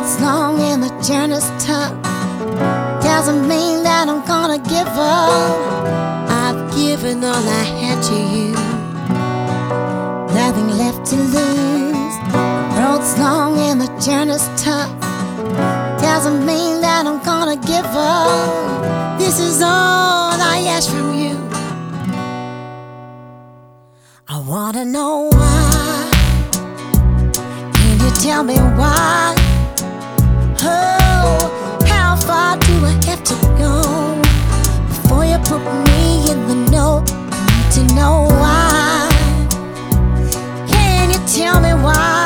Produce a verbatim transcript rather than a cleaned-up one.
road's long and the journey's tough. Doesn't mean that I'm gonna give up. I've given all I had to you, nothing left to lose. Road's long and the journey's tough. Doesn't mean that I'm gonna give up. This is all I ask from you. I wanna know why. Can you tell me why? Oh, how far do I have to go before you put me in the know? I need to know why. Can you tell me why?